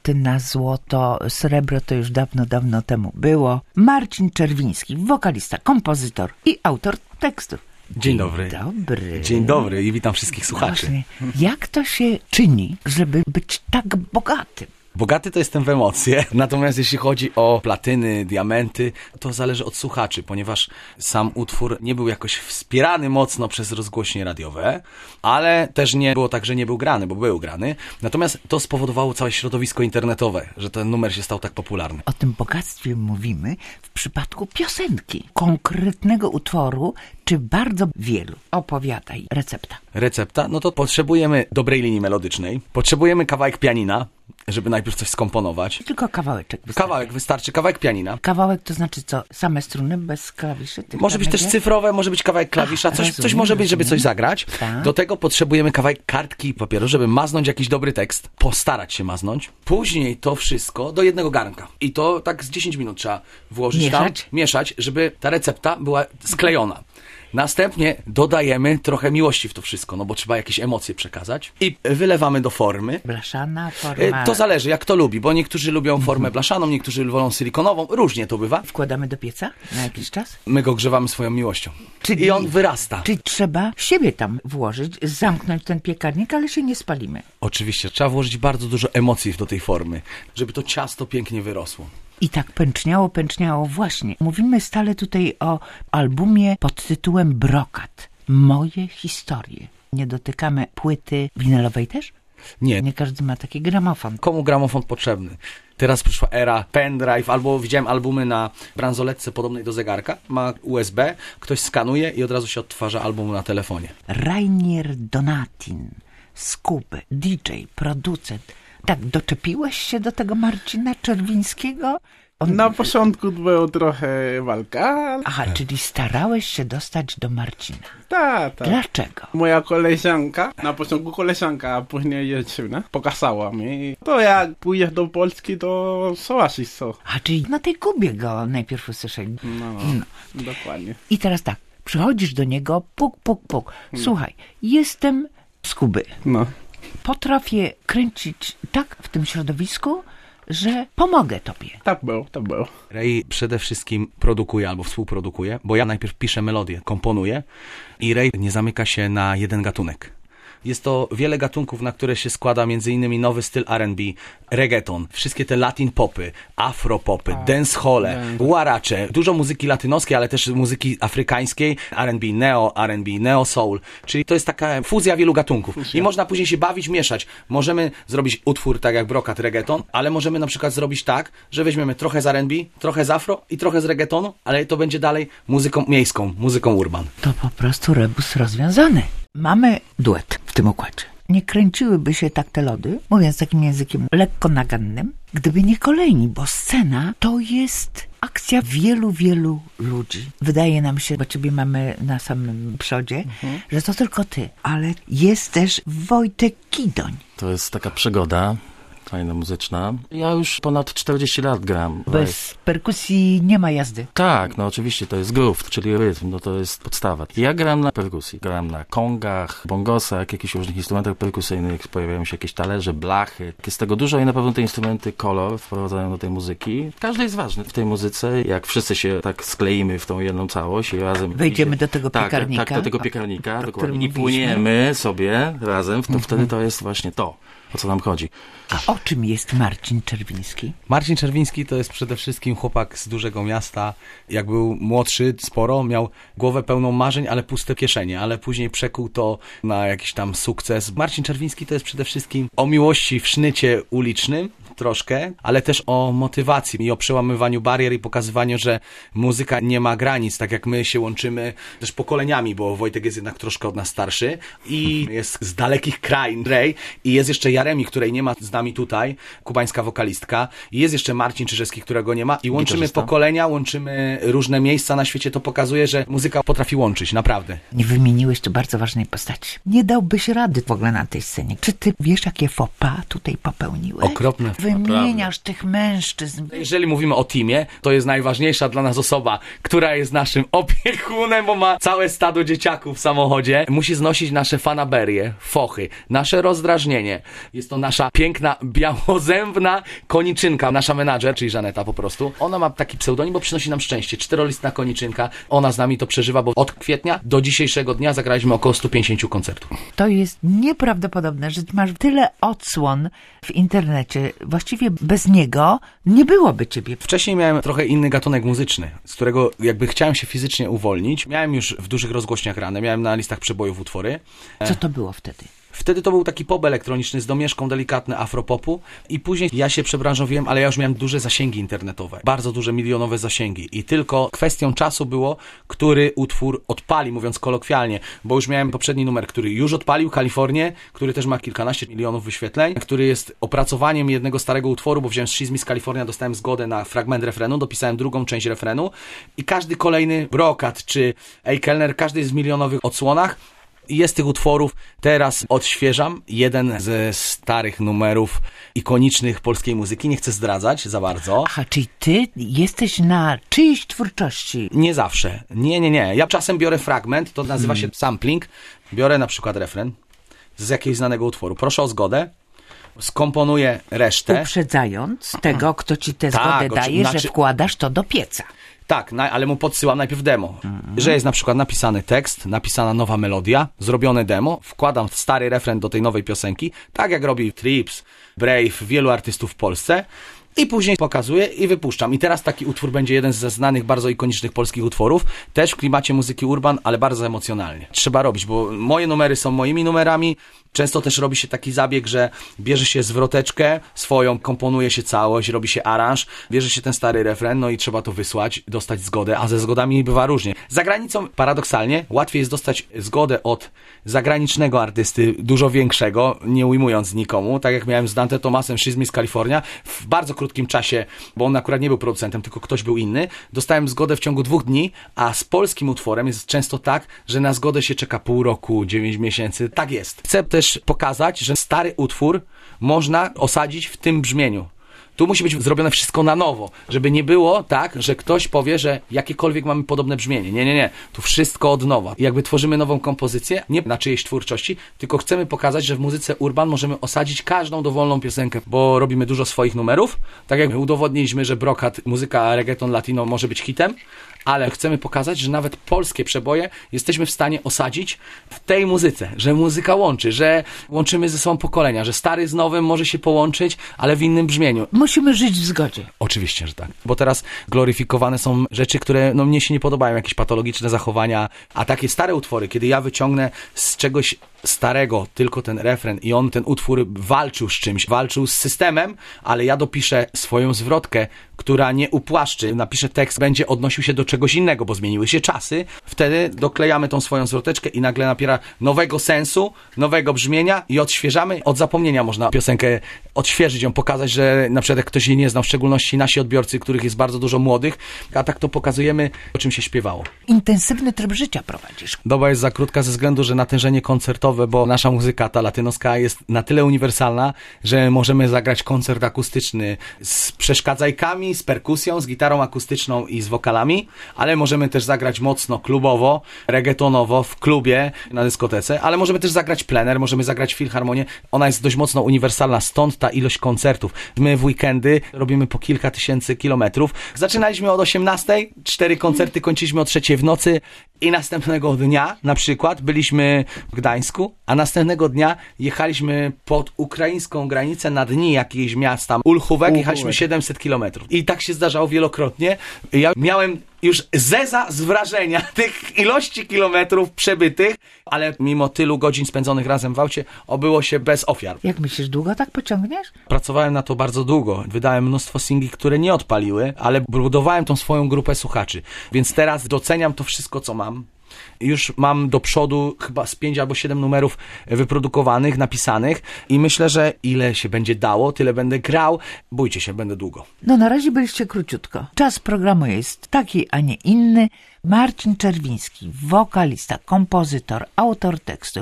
platyna, złoto, srebro to już dawno, dawno temu było. Marcin Czerwiński, wokalista, kompozytor i autor tekstów. Dzień dobry. Dobry. Dzień dobry i witam wszystkich słuchaczy. Właśnie. Jak to się czyni, żeby być tak bogatym? Bogaty to jestem w emocje, natomiast jeśli chodzi o platyny, diamenty, to zależy od słuchaczy, ponieważ sam utwór nie był jakoś wspierany mocno przez rozgłośnie radiowe, ale też nie było tak, że nie był grany, bo był grany. Natomiast to spowodowało całe środowisko internetowe, że ten numer się stał tak popularny. O tym bogactwie mówimy w przypadku piosenki, konkretnego utworu, czy bardzo wielu. Opowiadaj. Recepta. Recepta? No to potrzebujemy dobrej linii melodycznej, potrzebujemy kawałek pianina, żeby najpierw coś skomponować. Tylko kawałeczek wystarczy. Kawałek wystarczy, kawałek pianina. Kawałek to znaczy co? Same struny bez klawiszy? Może być też cyfrowe, może być kawałek klawisza, coś może być, żeby coś zagrać. Tak. Do tego potrzebujemy kawałek kartki i papieru, żeby maznąć jakiś dobry tekst, postarać się maznąć. Później to wszystko do jednego garnka. I to tak z 10 minut trzeba włożyć mieszać, żeby ta recepta była sklejona. Następnie dodajemy trochę miłości w to wszystko, no bo trzeba jakieś emocje przekazać. I wylewamy do formy. Blaszana forma. To zależy, jak to lubi, bo niektórzy lubią formę blaszaną, niektórzy wolą silikonową, różnie to bywa. Wkładamy do pieca na jakiś czas? My go grzewamy swoją miłością. I on wyrasta. Czyli trzeba siebie tam włożyć, zamknąć ten piekarnik, ale się nie spalimy. Oczywiście, trzeba włożyć bardzo dużo emocji do tej formy, żeby to ciasto pięknie wyrosło. I tak pęczniało właśnie. Mówimy stale tutaj o albumie pod tytułem Brokat. Moje historie. Nie dotykamy płyty winylowej też? Nie. Nie każdy ma taki gramofon. Komu gramofon potrzebny? Teraz przyszła era pendrive, albo widziałem albumy na bransoletce podobnej do zegarka. Ma USB, ktoś skanuje i od razu się odtwarza album na telefonie. Rainier Donatin, Skuby, DJ, producent. Tak, doczepiłeś się do tego Marcina Czerwińskiego? Na początku było trochę walka. Aha, czyli starałeś się dostać do Marcina. Tak. Dlaczego? Moja koleżanka, na początku koleżanka, a później dziewczyna, pokazała mi. To jak pójdziesz do Polski, to zobaczysz co. A, czyli na tej Kubie go najpierw usłyszeli. No, dokładnie. I teraz tak, przychodzisz do niego, puk, puk, puk. Słuchaj, jestem z Kuby. No. Potrafię kręcić tak w tym środowisku, że pomogę tobie. Tak było. Ray przede wszystkim produkuje albo współprodukuje, bo ja najpierw piszę melodię, komponuję i Ray nie zamyka się na jeden gatunek. Jest to wiele gatunków, na które się składa m.in. nowy styl R&B, reggaeton, wszystkie te latin popy, afropopy, dancehole, huarache, dużo muzyki latynoskiej, ale też muzyki afrykańskiej, R&B, neo soul, czyli to jest taka fuzja wielu gatunków. I można później się bawić, mieszać. Możemy zrobić utwór tak jak Brokat, reggaeton, ale możemy na przykład zrobić tak, że weźmiemy trochę z R&B, trochę z afro i trochę z reggaetonu, ale to będzie dalej muzyką miejską, muzyką urban. To po prostu rebus rozwiązany. Mamy duet w tym układzie. Nie kręciłyby się tak te lody, mówiąc takim językiem lekko nagannym, gdyby nie kolejni, bo scena to jest akcja wielu ludzi. Wydaje nam się, bo ciebie mamy na samym przodzie, że to tylko ty, ale jest też Wojtek Kidoń. To jest taka przygoda. Fajna, muzyczna. Ja już ponad 40 lat gram. Bez perkusji nie ma jazdy. Tak, no oczywiście to jest groove, czyli rytm, no to jest podstawa. Ja gram na perkusji, gram na kongach, bongosach, jakichś różnych instrumentach perkusyjnych, pojawiają się jakieś talerze, blachy. Jest tego dużo i na pewno te instrumenty kolor wprowadzają do tej muzyki. Każdy jest ważny w tej muzyce, jak wszyscy się tak skleimy w tą jedną całość i razem... Wejdziemy do tego piekarnika. Tak, do tego piekarnika, dokładnie. I płyniemy sobie razem, to wtedy to jest właśnie to, o co nam chodzi. A o czym jest Marcin Czerwiński? Marcin Czerwiński to jest przede wszystkim chłopak z dużego miasta. Jak był młodszy, sporo, miał głowę pełną marzeń, ale puste kieszenie, ale później przekuł to na jakiś tam sukces. Marcin Czerwiński to jest przede wszystkim o miłości w sznycie ulicznym, troszkę, ale też o motywacji i o przełamywaniu barier i pokazywaniu, że muzyka nie ma granic, tak jak my się łączymy też pokoleniami, bo Wojtek jest jednak troszkę od nas starszy i jest z dalekich krain Ray i jest jeszcze Jaremi, której nie ma z nami tutaj, kubańska wokalistka i jest jeszcze Marcin Czyżewski, którego nie ma i łączymy pokolenia, łączymy różne miejsca na świecie, to pokazuje, że muzyka potrafi łączyć, naprawdę. Nie wymieniłeś tu bardzo ważnej postaci. Nie dałbyś rady w ogóle na tej scenie. Czy ty wiesz, jakie faux pas tutaj popełniłeś? Okropne wymieniasz tych mężczyzn. Jeżeli mówimy o teamie, to jest najważniejsza dla nas osoba, która jest naszym opiekunem, bo ma całe stado dzieciaków w samochodzie. Musi znosić nasze fanaberie, fochy, nasze rozdrażnienie. Jest to nasza piękna, białozębna koniczynka. Nasza menadżer, czyli Żaneta po prostu. Ona ma taki pseudonim, bo przynosi nam szczęście. 4-listna koniczynka. Ona z nami to przeżywa, bo od kwietnia do dzisiejszego dnia zagraliśmy około 150 koncertów. To jest nieprawdopodobne, że masz tyle odsłon w internecie. Właściwie bez niego nie byłoby ciebie. Wcześniej miałem trochę inny gatunek muzyczny, z którego jakby chciałem się fizycznie uwolnić. Miałem już w dużych rozgłośniach grane, miałem na listach przebojów utwory. Co to było wtedy? Wtedy to był taki pop elektroniczny z domieszką delikatny afropopu i później ja się przebranżowiłem, ale ja już miałem duże zasięgi internetowe, bardzo duże milionowe zasięgi i tylko kwestią czasu było, który utwór odpali, mówiąc kolokwialnie, bo już miałem poprzedni numer, który już odpalił, Kalifornię, który też ma kilkanaście milionów wyświetleń, który jest opracowaniem jednego starego utworu, bo wziąłem z She's Miss California, dostałem zgodę na fragment refrenu, dopisałem drugą część refrenu i każdy kolejny Brokat czy Ej Kellner, każdy jest w milionowych odsłonach. Jest tych utworów, teraz odświeżam jeden ze starych numerów ikonicznych polskiej muzyki, nie chcę zdradzać za bardzo. Aha, czyli ty jesteś na czyjejś twórczości? Nie zawsze, nie. Ja czasem biorę fragment, to nazywa się sampling, biorę na przykład refren z jakiegoś znanego utworu, proszę o zgodę, skomponuję resztę. Uprzedzając tego, kto ci tę zgodę daje, że wkładasz to do pieca. Tak, ale mu podsyłam najpierw demo, że jest na przykład napisany tekst, napisana nowa melodia, zrobione demo, wkładam stary refren do tej nowej piosenki, tak jak robi Trips, Brave, wielu artystów w Polsce i później pokazuję i wypuszczam. I teraz taki utwór będzie jeden ze znanych, bardzo ikonicznych polskich utworów, też w klimacie muzyki urban, ale bardzo emocjonalnie. Trzeba robić, bo moje numery są moimi numerami. Często też robi się taki zabieg, że bierze się zwroteczkę swoją, komponuje się całość, robi się aranż, bierze się ten stary refren, no i trzeba to wysłać, dostać zgodę, a ze zgodami bywa różnie. Za granicą, paradoksalnie, łatwiej jest dostać zgodę od zagranicznego artysty, dużo większego, nie ujmując nikomu, tak jak miałem z Dante Thomasem, She's Miss California, w bardzo krótkim czasie, bo on akurat nie był producentem, tylko ktoś był inny, dostałem zgodę w ciągu 2 dni, a z polskim utworem jest często tak, że na zgodę się czeka pół roku, 9 miesięcy, tak jest. Chcę też pokazać, że stary utwór można osadzić w tym brzmieniu. Tu musi być zrobione wszystko na nowo, żeby nie było tak, że ktoś powie, że jakiekolwiek mamy podobne brzmienie. Nie. Tu wszystko od nowa. I jakby tworzymy nową kompozycję, nie na czyjejś twórczości, tylko chcemy pokazać, że w muzyce urban możemy osadzić każdą dowolną piosenkę, bo robimy dużo swoich numerów. Tak jak udowodniliśmy, że Brokat, muzyka reggaeton latino może być hitem, ale chcemy pokazać, że nawet polskie przeboje jesteśmy w stanie osadzić w tej muzyce, że muzyka łączy, że łączymy ze sobą pokolenia, że stary z nowym może się połączyć, ale w innym brzmieniu. Musimy żyć w zgodzie. Oczywiście, że tak. Bo teraz gloryfikowane są rzeczy, które mnie się nie podobają, jakieś patologiczne zachowania, a takie stare utwory, kiedy ja wyciągnę z czegoś starego tylko ten refren i on, ten utwór walczył z czymś, walczył z systemem, ale ja dopiszę swoją zwrotkę, która nie upłaszczy, napiszę tekst, będzie odnosił się do czegoś innego, bo zmieniły się czasy, wtedy doklejamy tą swoją zwroteczkę i nagle nabiera nowego sensu, nowego brzmienia i odświeżamy. Od zapomnienia można piosenkę odświeżyć, ją pokazać, że na przykład jak ktoś jej nie znał, w szczególności nasi odbiorcy, których jest bardzo dużo młodych, a tak to pokazujemy, o czym się śpiewało. Intensywny tryb życia prowadzisz. Doba jest za krótka ze względu, że natężenie koncertowe, bo nasza muzyka, ta latynoska, jest na tyle uniwersalna, że możemy zagrać koncert akustyczny z przeszkadzajkami, z perkusją, z gitarą akustyczną i z wokalami, ale możemy też zagrać mocno klubowo, reggaetonowo, w klubie, na dyskotece, ale możemy też zagrać plener, możemy zagrać filharmonię. Ona jest dość mocno uniwersalna, stąd ta ilość koncertów. My w weekendy robimy po kilka tysięcy kilometrów. Zaczynaliśmy od 18:00, 4 koncerty kończyliśmy o 3:00 w nocy i następnego dnia, na przykład, byliśmy w Gdańsku, a następnego dnia jechaliśmy pod ukraińską granicę na dni jakichś miast tam, Ulchówek, jechaliśmy 700 kilometrów. I tak się zdarzało wielokrotnie. Ja miałem już zeza z wrażenia tych ilości kilometrów przebytych, ale mimo tylu godzin spędzonych razem w aucie, obyło się bez ofiar. Jak myślisz, długo tak pociągniesz? Pracowałem na to bardzo długo. Wydałem mnóstwo singli, które nie odpaliły, ale budowałem tą swoją grupę słuchaczy. Więc teraz doceniam to wszystko, co mam. Już mam do przodu chyba z 5 albo 7 numerów wyprodukowanych, napisanych i myślę, że ile się będzie dało, tyle będę grał. Bójcie się, będę długo. No na razie byliście króciutko. Czas programu jest taki, a nie inny. Marcin Czerwiński, wokalista, kompozytor, autor tekstów,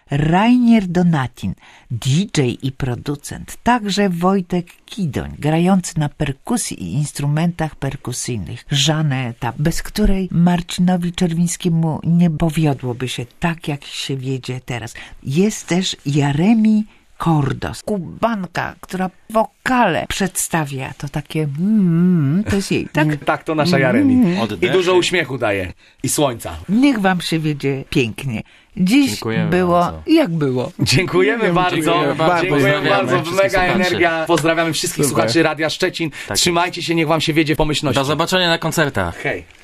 Rainier Donatin, DJ i producent, także Wojtek Kidoń, grający na perkusji i instrumentach perkusyjnych, Żaneta, bez której Marcinowi Czerwińskiemu nie powiodłoby się tak, jak się wiedzie teraz. Jest też Jaremi Kordos, Kubanka, która wokale przedstawia to takie to jest jej, tak? Tak, to nasza Jaremi. Oddechy. I dużo uśmiechu daje. I słońca. Niech wam się wiedzie pięknie. Dziś Dziękujemy było bardzo. jak było. Dziękujemy bardzo. dziękujemy bardzo. Dziękujemy Pozdrawiamy bardzo. wszystkich Mega słuchaczy. energia. Pozdrawiamy wszystkich Super. słuchaczy Radia Szczecin. Tak Trzymajcie się, niech wam się wiedzie w pomyślności. Do zobaczenia na koncertach. Hej.